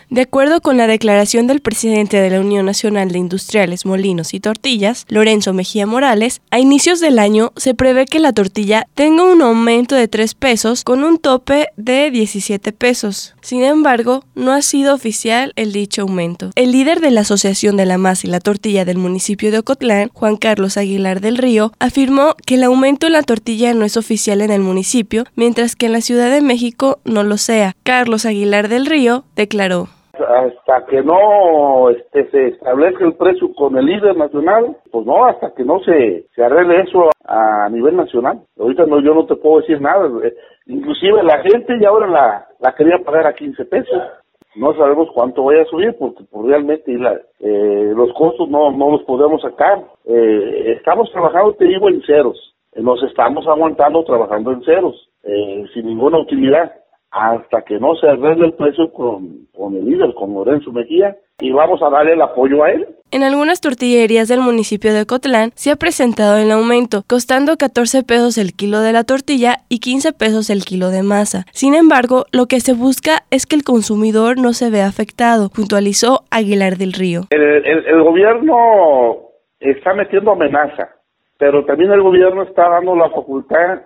De acuerdo con la declaración del presidente de la Unión Nacional de Industriales, Molinos y Tortillas, Lorenzo Mejía Morales, a inicios del año se prevé que la tortilla tenga un aumento de 3 pesos con un tope de 17 pesos. Sin embargo, no ha sido oficial el dicho aumento. El líder de la Asociación de la Masa y la Tortilla del municipio de Ocotlán, Juan Carlos Aguilar del Río, afirmó que el aumento en la tortilla no es oficial en el municipio, mientras que en la Ciudad de México no lo sea. Carlos Aguilar del Río declaró: hasta que no se establezca el precio con el líder nacional, pues no, hasta que no se arregle eso a nivel nacional. Ahorita yo no te puedo decir nada. Inclusive la gente ya ahora la quería pagar a 15 pesos. No sabemos cuánto vaya a subir porque pues, realmente los costos no los podemos sacar. Estamos trabajando, te digo, en ceros. Nos estamos aguantando trabajando en ceros, sin ninguna utilidad, hasta que no se arregle el precio con el líder, con Lorenzo Mejía, y vamos a darle el apoyo a él. En algunas tortillerías del municipio de Ocotlán se ha presentado el aumento, costando 14 pesos el kilo de la tortilla y 15 pesos el kilo de masa. Sin embargo, lo que se busca es que el consumidor no se vea afectado, puntualizó Aguilar del Río. El gobierno está metiendo amenaza, pero también el gobierno está dando la facultad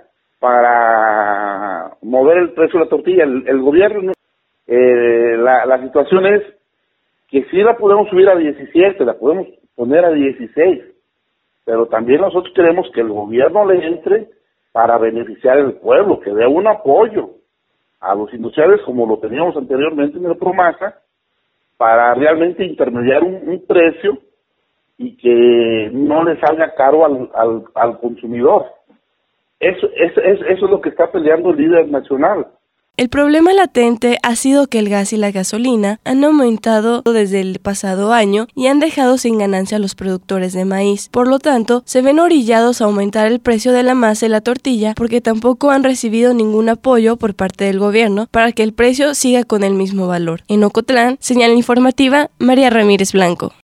para mover el precio de la tortilla. El gobierno, la situación es que sí la podemos subir a 17, la podemos poner a 16, pero también nosotros queremos que el gobierno le entre para beneficiar al pueblo, que dé un apoyo a los industriales como lo teníamos anteriormente en el Promasa, para realmente intermediar un precio y que no le salga caro al consumidor. Eso es lo que está peleando el líder nacional. El problema latente ha sido que el gas y la gasolina han aumentado desde el pasado año y han dejado sin ganancia a los productores de maíz. Por lo tanto, se ven orillados a aumentar el precio de la masa y la tortilla porque tampoco han recibido ningún apoyo por parte del gobierno para que el precio siga con el mismo valor. En Ocotlán, señal informativa, María Ramírez Blanco.